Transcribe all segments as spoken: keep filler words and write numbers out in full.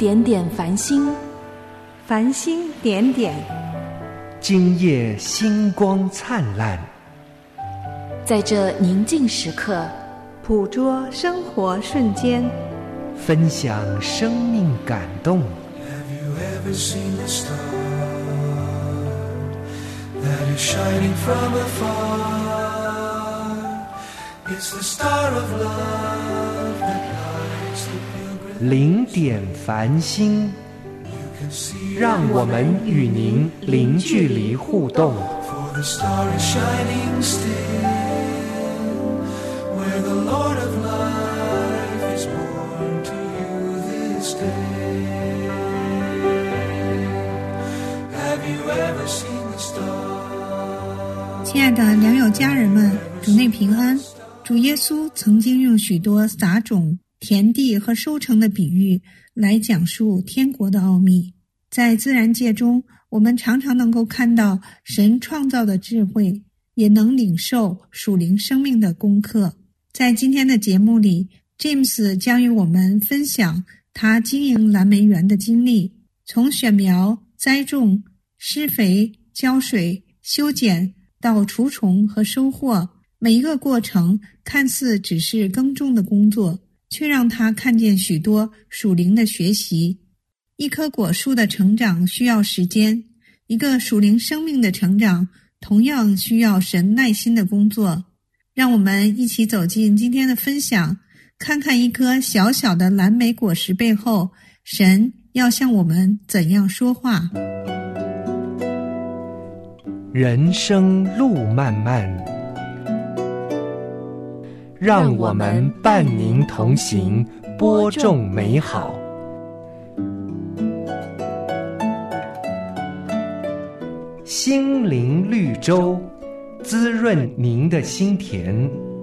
点点繁星， 繁星点点， 今夜星光灿烂。 在这宁静时刻， 捕捉生活瞬间， 分享生命感动。 Have you ever seen a star that is shining from afar? It's the star of love that lights the pilgrim. 零点繁星，让我们与您零距离互动。 For the star is shining still.Where the Lord of life is born to you this day. Have you ever seen the star? 亲爱的良友家人们，主内平安。主耶稣曾经用许多撒种、田地和收成的比喻来讲述天国的奥秘。在自然界中，我们常常能够看到神创造的智慧，也能领受属灵生命的功课。在今天的节目里， James 将与我们分享他经营蓝莓园的经历，从选苗、栽种、施肥、浇水、修剪到除虫和收获，每一个过程看似只是耕种的工作，却让他看见许多属灵的学习。一棵果树的成长需要时间，一个属灵生命的成长同样需要神耐心的工作。让我们一起走进今天的分享，看看一颗小小的蓝莓果实背后，神要向我们怎样说话。 人生路漫漫，让我们伴您同行，播种美好。心灵绿洲，滋润您的心田。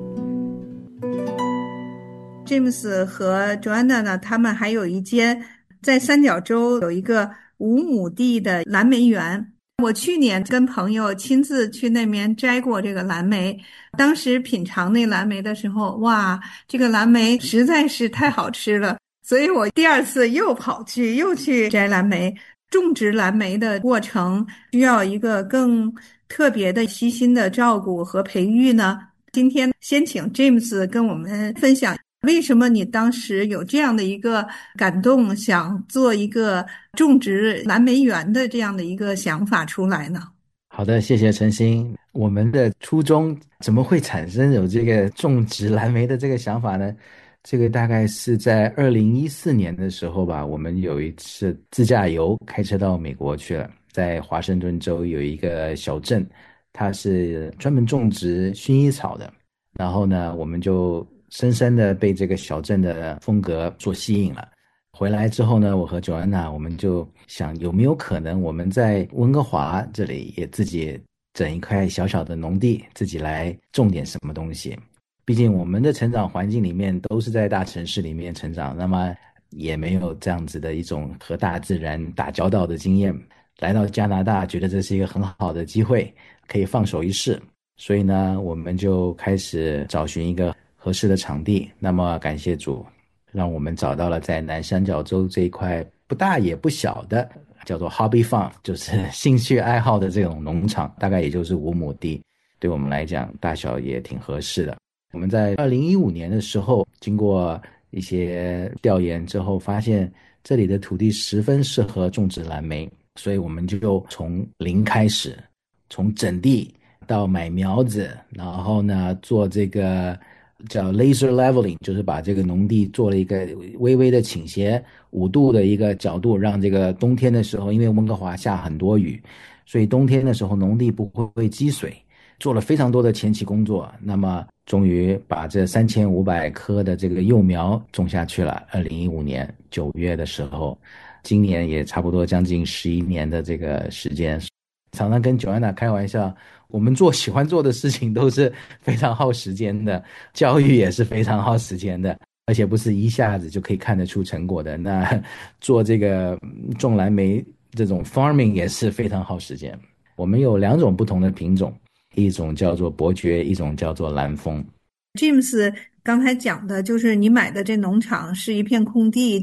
James 和 Joanna 呢，他们还有一间在三角洲有一个五亩地的蓝莓园。我去年跟朋友亲自去那边摘过这个蓝莓，当时品尝那蓝莓的时候，哇，这个蓝莓实在是太好吃了，所以我第二次又跑去又去摘蓝莓。种植蓝莓的过程需要一个更特别的悉心的照顾和培育呢。今天先请 James 跟我们分享，为什么你当时有这样的一个感动，想做一个种植蓝莓园的这样的一个想法出来呢？ 好的，谢谢陈星。我们的初衷怎么会产生有这个种植蓝莓的这个想法呢？这个大概是在二零一四年的时候吧，我们有一次自驾游，开车到美国去了，在华盛顿州有一个小镇，它是专门种植薰衣草的。然后呢，我们就深深的被这个小镇的风格所吸引了。回来之后呢，我和九安娜我们就想，有没有可能我们在温哥华这里也自己整一块小小的农地，自己来种点什么东西。毕竟我们的成长环境里面都是在大城市里面成长，那么也没有这样子的一种和大自然打交道的经验。来到加拿大，觉得这是一个很好的机会，可以放手一试。所以呢，我们就开始找寻一个合适的场地。那么感谢主，让我们找到了在南三角洲这一块不大也不小的叫做 Hobby Farm， 就是兴趣爱好的这种农场，大概也就是五亩地，对我们来讲大小也挺合适的。我们在二零一五年的时候，经过一些调研之后，发现这里的土地十分适合种植蓝莓，所以我们就从零开始，从整地到买苗子，然后呢做这个叫 laser leveling， 就是把这个农地做了一个微微的倾斜五度的一个角度，让这个冬天的时候，因为温哥华下很多雨，所以冬天的时候农地不会积水，做了非常多的前期工作。那么终于把这三千五百棵的这个幼苗种下去了。二零一五年九月的时候，今年也差不多将近十一年的这个时间。常常跟 Joanna 开玩笑，我们做喜欢做的事情都是非常耗时间的，教育也是非常耗时间的，而且不是一下子就可以看得出成果的。那做这个种蓝莓这种 farming 也是非常耗时间。我们有两种不同的品种，一种叫做伯爵，一种叫做蓝峰。 James 刚才讲的就是你买的这农场是一片空地，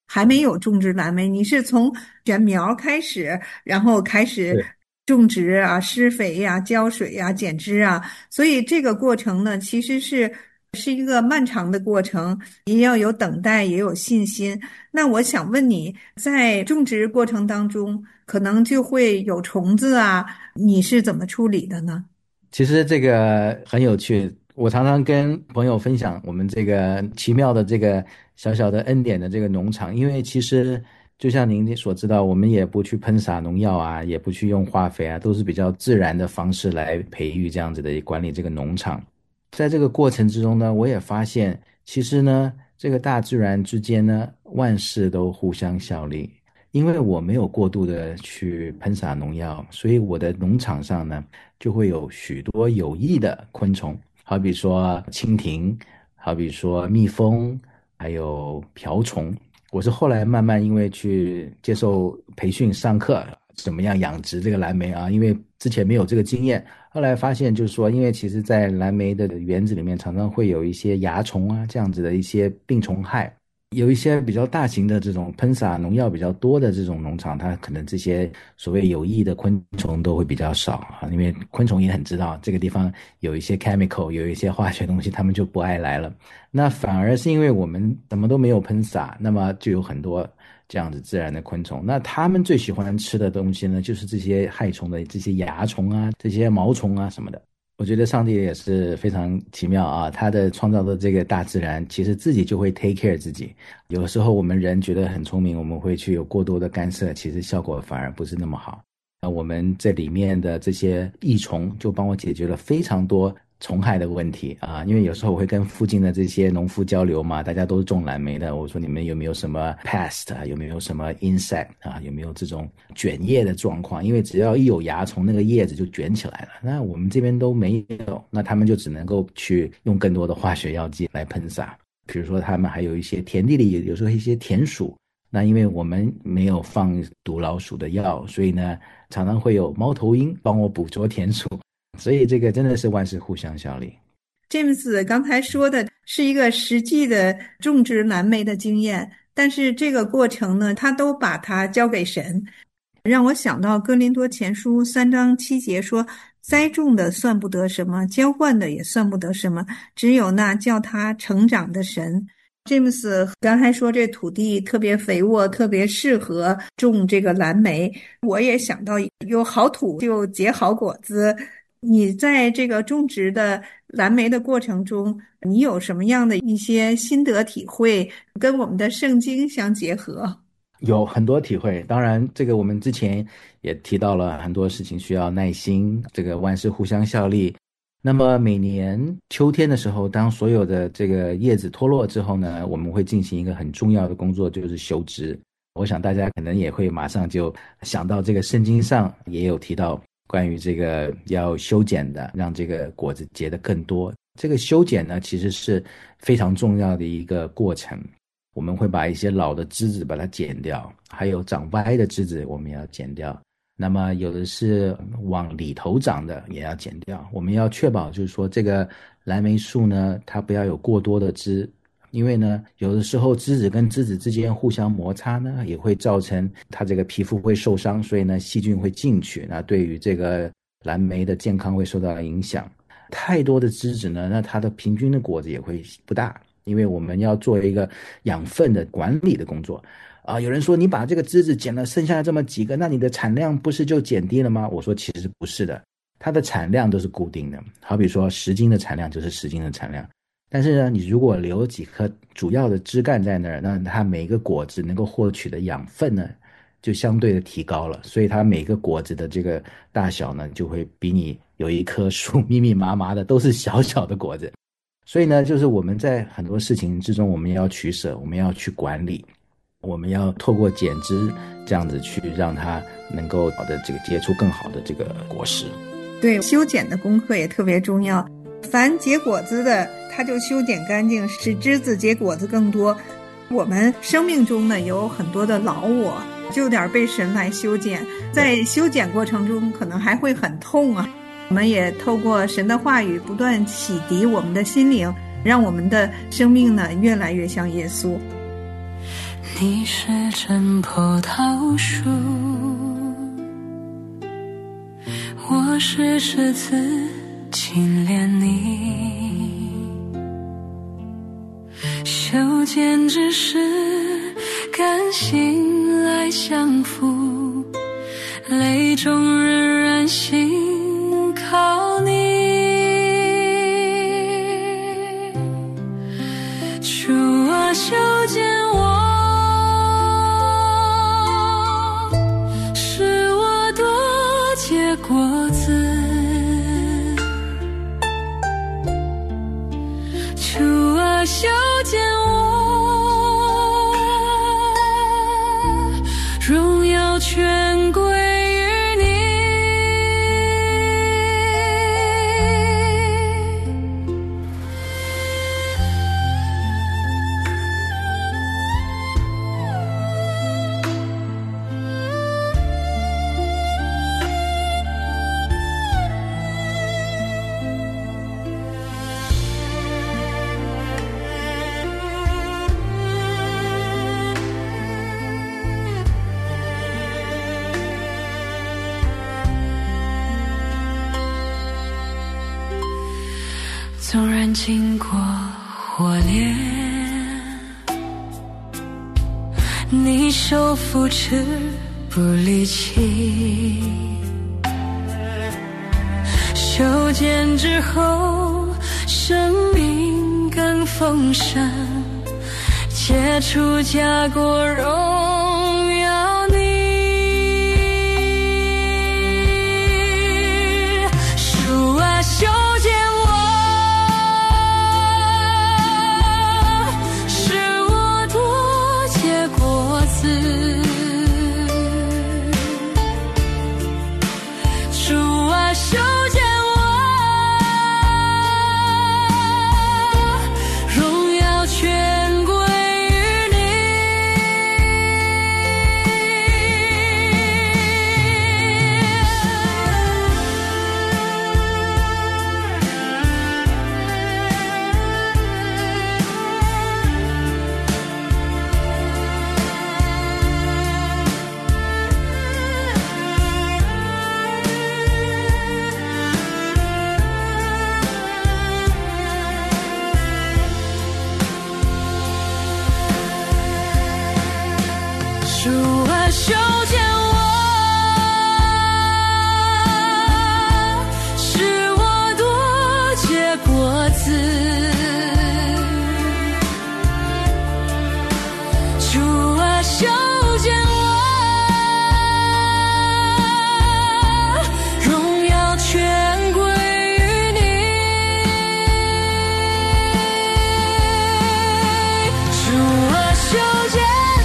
还没有种植蓝莓，你是从选苗开始，然后开始种植啊、施肥呀、浇水呀、剪枝啊，所以这个过程呢，其实是是一个漫长的过程，也要有等待，也有信心。那我想问你，在种植过程当中，可能就会有虫子啊，你是怎么处理的呢？ 其实这个很有趣，我常常跟朋友分享我们这个奇妙的这个小小的恩典的这个农场，因为其实就像您所知道，我们也不去喷洒农药啊，也不去用化肥啊，都是比较自然的方式来培育这样子的管理这个农场。在这个过程之中呢，我也发现其实呢，这个大自然之间呢，万事都互相效力。因为我没有过度的去喷洒农药，所以我的农场上呢，就会有许多有益的昆虫，好比说蜻蜓，好比说蜜蜂，还有瓢虫。我是后来慢慢因为去接受培训上课，怎么样养殖这个蓝莓啊，因为之前没有这个经验，后来发现就是说，因为其实在蓝莓的园子里面常常会有一些蚜虫啊，这样子的一些病虫害。有一些比较大型的这种喷洒农药比较多的这种农场，它可能这些所谓有益的昆虫都会比较少啊，因为昆虫也很知道这个地方有一些 chemical， 有一些化学东西，他们就不爱来了。那反而是因为我们什么都没有喷洒，那么就有很多这样子自然的昆虫。那他们最喜欢吃的东西呢，就是这些害虫的这些蚜虫啊，这些毛虫啊什么的。我觉得上帝也是非常奇妙啊，他的创造的这个大自然其实自己就会 take care 自己。有的时候我们人觉得很聪明，我们会去有过多的干涉，其实效果反而不是那么好。那我们这里面的这些益虫就帮我解决了非常多虫害的问题啊，因为有时候我会跟附近的这些农夫交流嘛，大家都是种蓝莓的，我说你们有没有什么 pest 啊，有没有什么 insect 啊，有没有这种卷叶的状况，因为只要一有蚜虫，那个叶子就卷起来了，那我们这边都没有，那他们就只能够去用更多的化学药剂来喷洒。比如说他们还有一些田地里有时候一些田鼠，那因为我们没有放毒老鼠的药，所以呢常常会有猫头鹰帮我捕捉田鼠，所以这个真的是万事互相效力。 詹姆斯刚才说的是一个实际的种植蓝莓的经验，但是这个过程呢，他都把它交给神，让我想到哥林多前书三章七节说，栽种的算不得什么，浇灌的也算不得什么，只有那叫他成长的神。詹姆斯刚才说这土地特别肥沃，特别适合种这个蓝莓，我也想到有好土就结好果子。你在这个种植的蓝莓的过程中，你有什么样的一些心得体会，跟我们的圣经相结合？ 有很多体会，当然这个我们之前也提到了很多事情需要耐心，这个万事互相效力。那么每年秋天的时候，当所有的这个叶子脱落之后呢，我们会进行一个很重要的工作，就是修枝。我想大家可能也会马上就想到这个圣经上也有提到关于这个要修剪的，让这个果子结得更多。这个修剪呢，其实是非常重要的一个过程。我们会把一些老的枝子把它剪掉，还有长歪的枝子我们要剪掉。那么有的是往里头长的也要剪掉。我们要确保就是说这个蓝莓树呢，它不要有过多的枝，因为呢有的时候枝子跟枝子之间互相摩擦呢，也会造成它这个皮肤会受伤，所以呢细菌会进去，那对于这个蓝莓的健康会受到影响。太多的枝子呢，那它的平均的果子也会不大，因为我们要做一个养分的管理的工作啊。有人说你把这个枝子剪了剩下这么几个，那你的产量不是就减低了吗？我说其实不是的，它的产量都是固定的，好比说十斤的产量就是十斤的产量，但是呢你如果留几颗主要的枝干在那儿，那它每个果子能够获取的养分呢就相对的提高了，所以它每个果子的这个大小呢就会比你有一棵树密密麻麻的都是小小的果子。所以呢就是我们在很多事情之中我们要取舍，我们要去管理，我们要透过剪枝这样子去让它能够好的这个结出更好的这个果实。 对，修剪的功课也特别重要，凡结果子的它就修剪干净，使枝子结果子更多。我们生命中呢有很多的老我，就点被神来修剪，在修剪过程中可能还会很痛啊。我们也透过神的话语不断洗涤我们的心灵，让我们的生命呢越来越像耶稣。 你是真葡萄树，我是枝子紧连你，修剪只是甘心来相扶，泪中仍然信靠你。主啊，修剪我，使我多结果子。主啊，修剪我，荣耀全归于你。纵然经过火炼，你手扶持不离弃，修剪之后生命更丰盛，结出佳果荣耀你。主啊，修剪我，主啊，修剪我，荣耀全归于你。主啊，修剪我，使我多结果子。主啊，修剪我，荣耀全归于你。主啊，修剪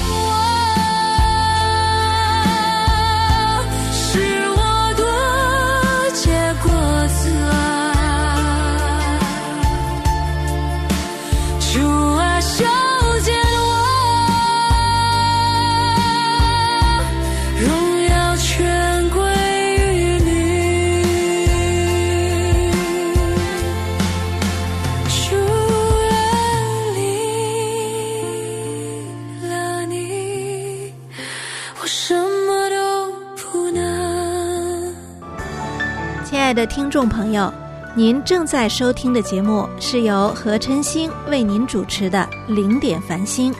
亲爱的听众朋友，您正在收听的节目是由何琛星为您主持的零点繁星。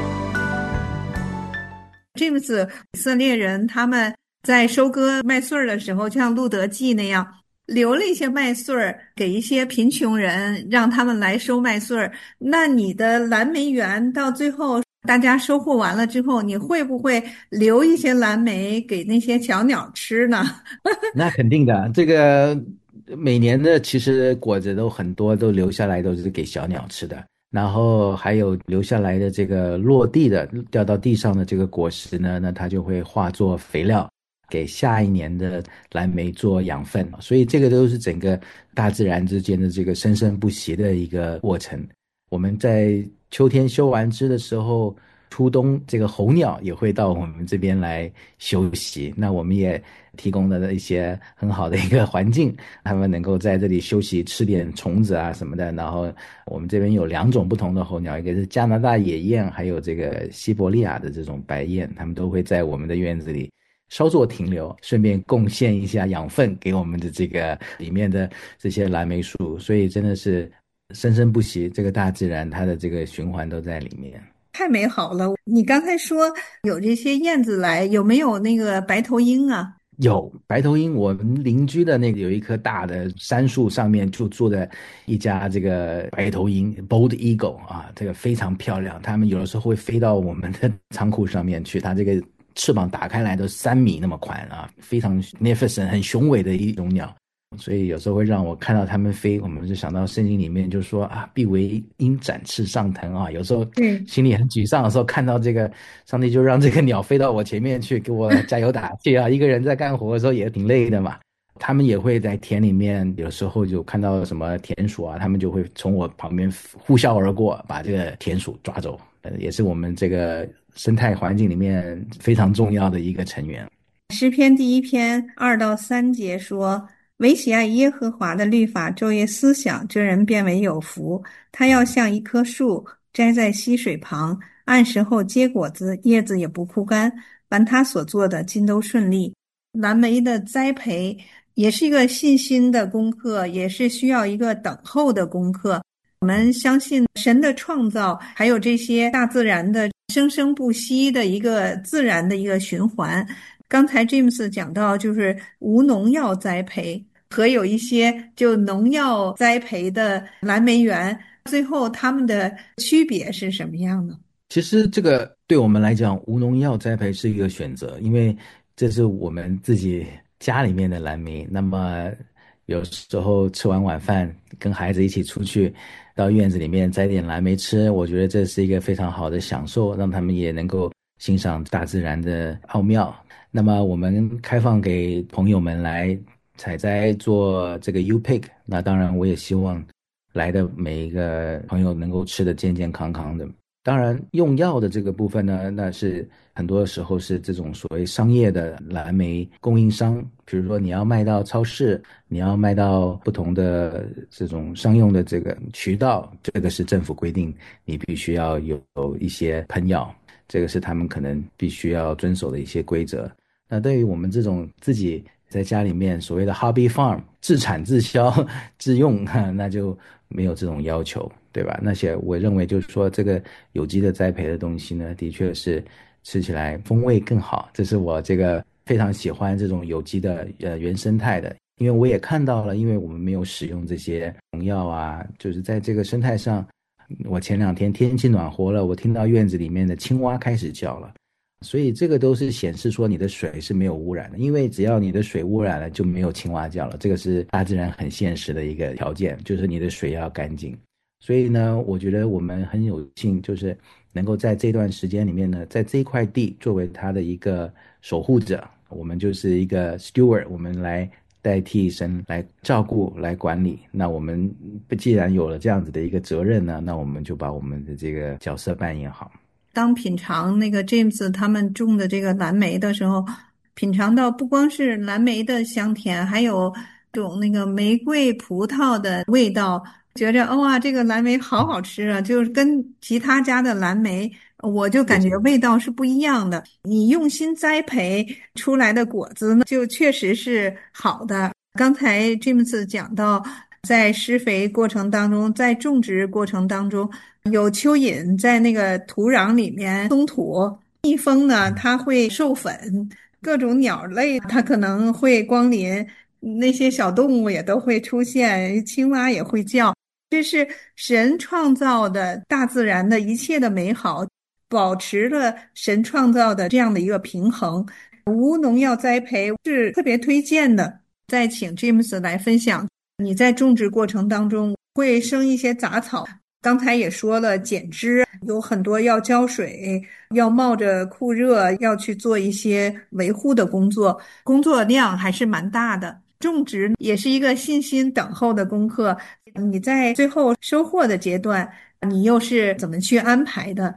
这次以色列人他们在收割麦穗的时候，就像路德记那样，留了一些麦穗给一些贫穷人，让他们来收麦穗。那你的蓝莓园到最后大家收获完了之后，你会不会留一些蓝莓给那些小鸟吃呢？ 那肯定的，这个每年的其实果子都很多，都留下来都是给小鸟吃的。然后还有留下来的这个落地的掉到地上的这个果实呢，那它就会化作肥料，给下一年的蓝莓做养分。所以这个都是整个大自然之间的这个生生不息的一个过程。我们在秋天收完枝的时候， 初冬这个候鸟也会到我们这边来休息，那我们也提供了一些很好的一个环境，他们能够在这里休息，吃点虫子啊什么的。然后我们这边有两种不同的候鸟，一个是加拿大野雁，还有这个西伯利亚的这种白雁，他们都会在我们的院子里稍作停留，顺便贡献一下养分给我们的这个里面的这些蓝莓树，所以真的是生生不息，这个大自然它的这个循环都在里面。 太美好了！你刚才说有这些燕子来，有没有那个白头鹰啊？ 有白头鹰，我们邻居的那个有一棵大的杉树上面就住的一家这个白头鹰 Bald Eagle 啊，这个非常漂亮，它们有的时候会飞到我们的仓库上面去，它这个翅膀打开来都三米那么宽啊，非常 magnificent 很雄伟的一种鸟。所以有时候会让我看到它们飞，我们就想到圣经里面就说啊，必为鹰展翅上腾啊。有时候心里很沮丧的时候，看到这个上帝就让这个鸟飞到我前面去给我加油打气啊。一个人在干活的时候也挺累的嘛，他们也会在田里面，有时候就看到什么田鼠啊，他们就会从我旁边呼啸而过，把这个田鼠抓走，也是我们这个生态环境里面非常重要的一个成员。 诗篇第一篇二到三节说，唯喜爱耶和华的律法，昼夜思想，这人便为有福。他要像一棵树栽在溪水旁，按时候结果子，叶子也不枯干，凡他所做的尽都顺利。蓝莓的栽培也是一个信心的功课，也是需要一个等候的功课。我们相信神的创造，还有这些大自然的生生不息的一个自然的一个循环。刚才 James 讲到就是无农药栽培和有一些就农药栽培的蓝莓园，最后它们的区别是什么样的？ 其实这个对我们来讲，无农药栽培是一个选择，因为这是我们自己家里面的蓝莓。那么有时候吃完晚饭跟孩子一起出去到院子里面摘点蓝莓吃，我觉得这是一个非常好的享受，让他们也能够欣赏大自然的奥妙。那么我们开放给朋友们来采摘做这个 U-Pick， 那当然我也希望来的每一个朋友能够吃得健健康康的。当然用药的这个部分呢，那是很多时候是这种所谓商业的蓝莓供应商，比如说你要卖到超市，你要卖到不同的这种商用的这个渠道，这个是政府规定你必须要有一些喷药，这个是他们可能必须要遵守的一些规则。那对于我们这种自己在家里面所谓的 hobby farm 自产自销自用，那就没有这种要求，对吧？那些我认为就是说这个有机的栽培的东西呢，的确是吃起来风味更好，这是我这个非常喜欢这种有机的呃原生态的。因为我也看到了，因为我们没有使用这些农药啊，就是在这个生态上，我前两天天气暖和了，我听到院子里面的青蛙开始叫了，所以这个都是显示说你的水是没有污染的，因为只要你的水污染了就没有青蛙叫了，这个是大自然很现实的一个条件，就是你的水要干净。所以呢，我觉得我们很有幸就是能够在这段时间里面呢，在这一块地作为它的一个守护者，我们就是一个 steward， 我们来代替神来照顾来管理。那我们既然有了这样子的一个责任呢，那我们就把我们的这个角色扮演好。 当品尝那个 James 他们种的这个蓝莓的时候，品尝到不光是蓝莓的香甜，还有种那个玫瑰葡萄的味道，觉着哇，这个蓝莓好好吃啊，就是跟其他家的蓝莓我就感觉味道是不一样的。你用心栽培出来的果子呢，就确实是好的。刚才 James 讲到在施肥过程当中，在种植过程当中，有蚯蚓在那个土壤里面松土，蜜蜂呢它会授粉，各种鸟类它可能会光临，那些小动物也都会出现，青蛙也会叫。这是神创造的大自然的一切的美好，保持了神创造的这样的一个平衡。无农药栽培是特别推荐的。再请 James 来分享，你在种植过程当中会生一些杂草，刚才也说了剪枝，有很多要浇水，要冒着酷热，要去做一些维护的工作，工作量还是蛮大的。种植也是一个信心等候的功课，你在最后收获的阶段，你又是怎么去安排的？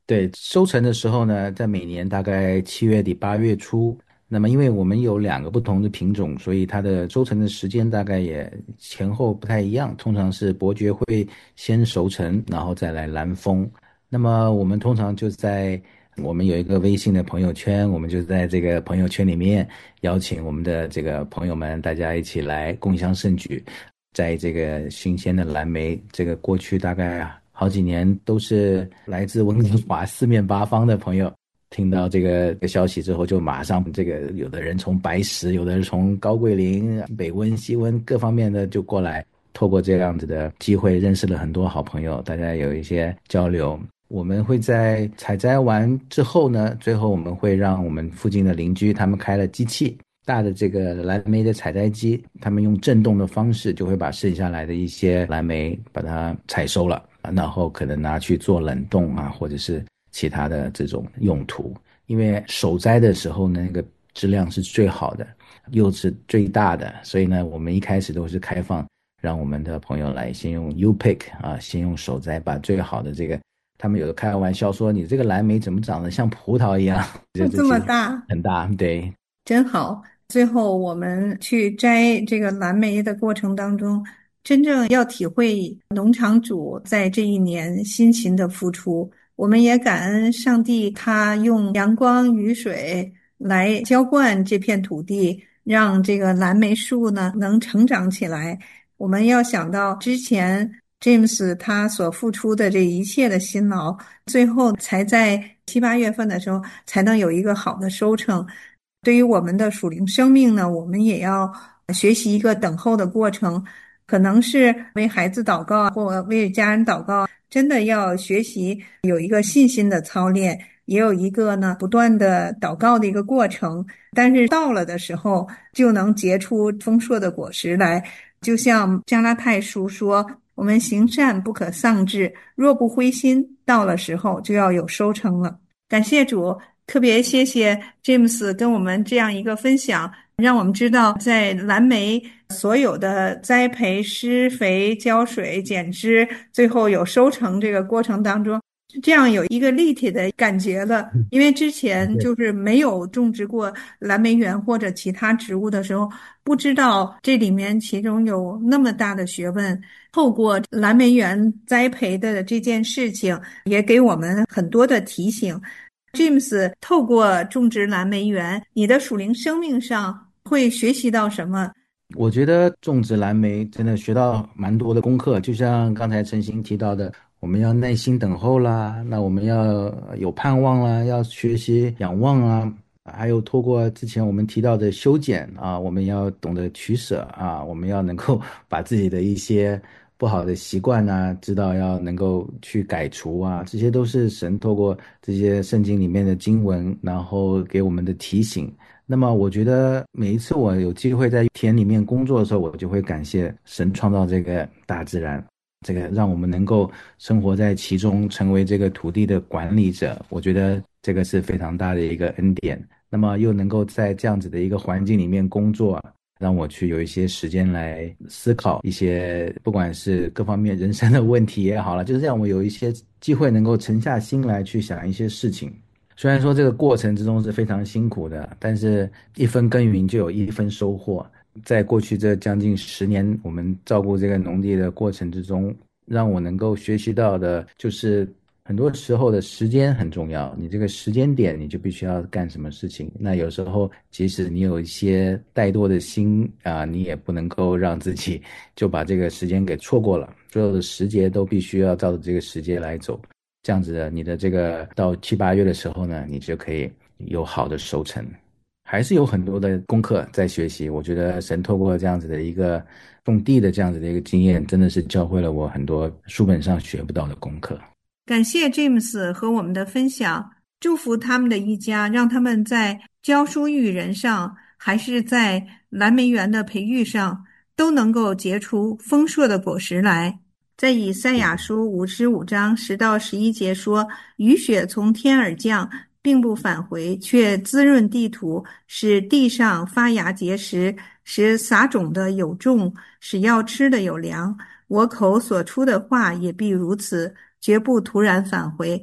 对，收成的时候呢，在每年大概七月底八月初。那么因为我们有两个不同的品种，所以它的收成的时间大概也前后不太一样。通常是伯爵会先熟成，然后再来蓝峰。那么我们通常就在我们有一个微信的朋友圈，我们就在这个朋友圈里面邀请我们的这个朋友们，大家一起来共襄盛举。在这个新鲜的蓝莓，这个过去大概好几年都是来自温哥华四面八方的朋友，听到这个消息之后，就马上这个有的人从白石，有的人从高桂林、北温、西温各方面的就过来，透过这样子的机会认识了很多好朋友，大家有一些交流。我们会在采摘完之后呢，最后我们会让我们附近的邻居他们开了机器，大的这个蓝莓的采摘机，他们用震动的方式就会把剩下来的一些蓝莓把它采收了，然后可能拿去做冷冻啊，或者是其他的这种用途。因为手摘的时候呢，那个质量是最好的，又是最大的，所以呢，我们一开始都是开放让我们的朋友来先用 U-Pick 啊，先用手摘，把最好的这个，他们有的开玩笑说你这个蓝莓怎么长得像葡萄一样， 就这么大， 很大，对， 真好。最后我们去摘这个蓝莓的过程当中，真正要体会农场主在这一年辛勤的付出。我们也感恩上帝，他用阳光雨水来浇灌这片土地，让这个蓝莓树呢能成长起来。我们要想到之前 James 他所付出的这一切的辛劳，最后才在七八月份的时候才能有一个好的收成。对于我们的属灵生命呢，我们也要学习一个等候的过程，可能是为孩子祷告或为家人祷告，真的要学习有一个信心的操练，也有一个呢不断的祷告的一个过程，但是到了的时候就能结出丰硕的果实来。就像加拉太书说，我们行善不可丧志，若不灰心，到了时候就要有收成了。感谢主，特别谢谢 James 跟我们这样一个分享，让我们知道在蓝莓所有的栽培、施肥、浇水、剪枝，最后有收成这个过程当中，这样有一个立体的感觉了。因为之前就是没有种植过蓝莓园或者其他植物的时候，不知道这里面其中有那么大的学问。透过蓝莓园栽培的这件事情，也给我们很多的提醒。James 透过种植蓝莓园，你的属灵生命上会学习到什么？ 我觉得种植蓝莓真的学到蛮多的功课，就像刚才陈星提到的，我们要耐心等候啦，那我们要有盼望啦，要学习仰望啊，还有透过之前我们提到的修剪啊，我们要懂得取舍啊，我们要能够把自己的一些不好的习惯啊，知道要能够去改除啊，这些都是神透过这些圣经里面的经文，然后给我们的提醒。那么我觉得每一次我有机会在田里面工作的时候，我就会感谢神创造这个大自然，这个让我们能够生活在其中，成为这个土地的管理者。我觉得这个是非常大的一个恩典。那么又能够在这样子的一个环境里面工作，让我去有一些时间来思考一些不管是各方面人生的问题也好了，就是让我有一些机会能够沉下心来去想一些事情。虽然说这个过程之中是非常辛苦的，但是一分耕耘就有一分收获。在过去这将近十年我们照顾这个农地的过程之中，让我能够学习到的就是很多时候的时间很重要，你这个时间点你就必须要干什么事情。那有时候即使你有一些怠惰的心啊，你也不能够让自己就把这个时间给错过了，所有的时节都必须要照着这个时节来走。这样子的，你的这个到七八月的时候呢，你就可以有好的收成。还是有很多的功课在学习，我觉得神透过这样子的一个种地的这样子的一个经验，真的是教会了我很多书本上学不到的功课。 感谢 James 和我们的分享，祝福他们的一家，让他们在教书育人上，还是在蓝莓园的培育上，都能够结出丰硕的果实来。在以赛亚书五十五章十到十一节说，雨雪从天而降，并不返回，却滋润地土，使地上发芽结实，使撒种的有种，使要吃的有粮。我口所出的话也必如此，绝不突然返回。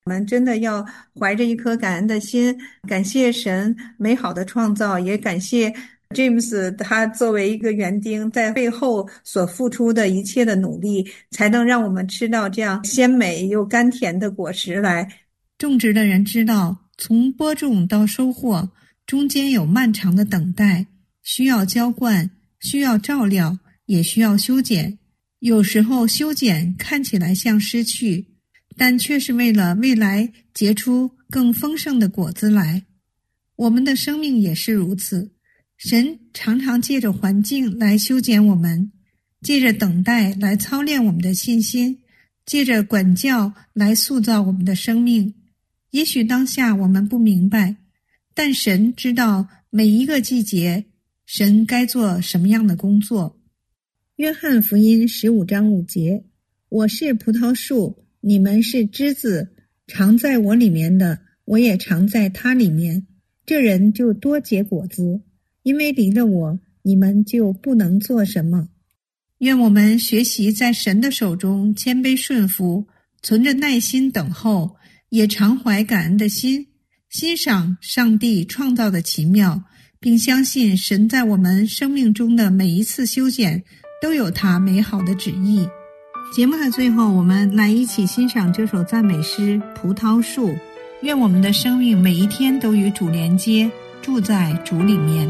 我们真的要怀着一颗感恩的心，感谢神美好的创造，也感谢 James 他作为一个园丁在背后所付出的一切的努力，才能让我们吃到这样鲜美又甘甜的果实来。 种植的人知道，从播种到收获中间有漫长的等待，需要浇灌，需要照料，也需要修剪。有时候修剪看起来像失去，但却是为了未来结出更丰盛的果子来。我们的生命也是如此，神常常借着环境来修剪我们，借着等待来操练我们的信心，借着管教来塑造我们的生命。也许当下我们不明白，但神知道每一个季节神该做什么样的工作。约翰福音十五章五节，我是葡萄树，你们是枝子，常在我里面的，我也常在他里面，这人就多结果子，因为离了我，你们就不能做什么。愿我们学习在神的手中谦卑顺服，存着耐心等候，也常怀感恩的心，欣赏上帝创造的奇妙，并相信神在我们生命中的每一次修剪都有他美好的旨意。节目的最后，我们来一起欣赏这首赞美诗《葡萄树》。愿我们的生命每一天都与主连接，住在主里面。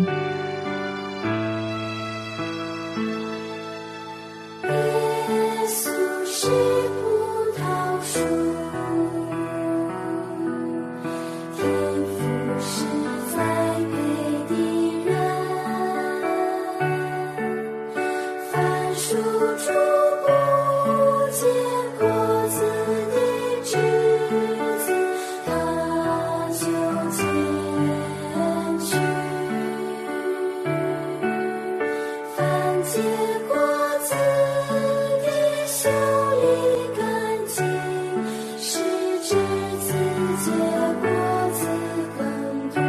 耶稣是葡萄树，天父是栽培的人，凡树主不结果子的枝子，它就剪去，凡结果子的修理干净，使枝子结果子更多。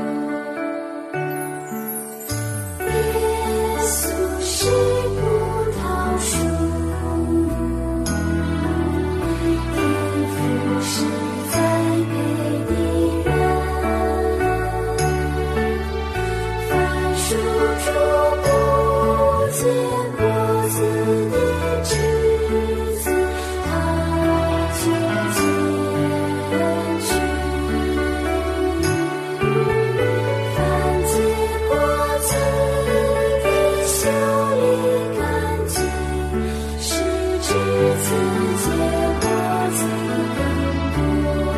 耶稣是葡萄树，天父是栽培的人，凡树主不结果子的枝子，它就剪去，凡结果子的修理干净，使枝子结果子更多。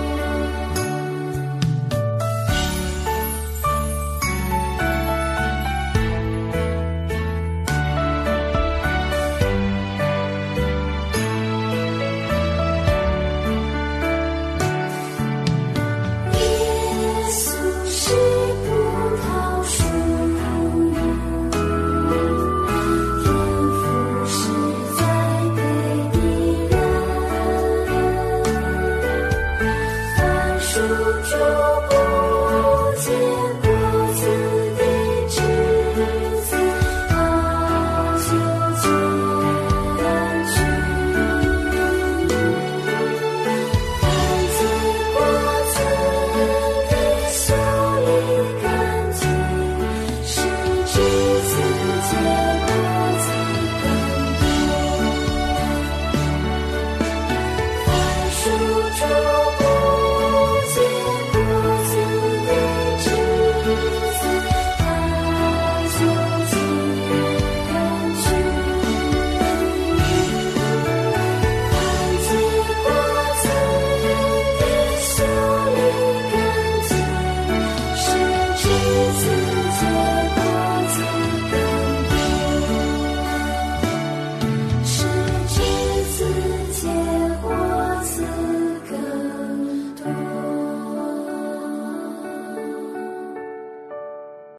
耶稣是葡萄树，天父是栽培的人，凡树主不结果子的枝子，它就剪去，凡结果子的修理干净，使枝子结果子更多。凡树主不结果子的枝子，它就剪去，凡结果子的修理干净，使枝子结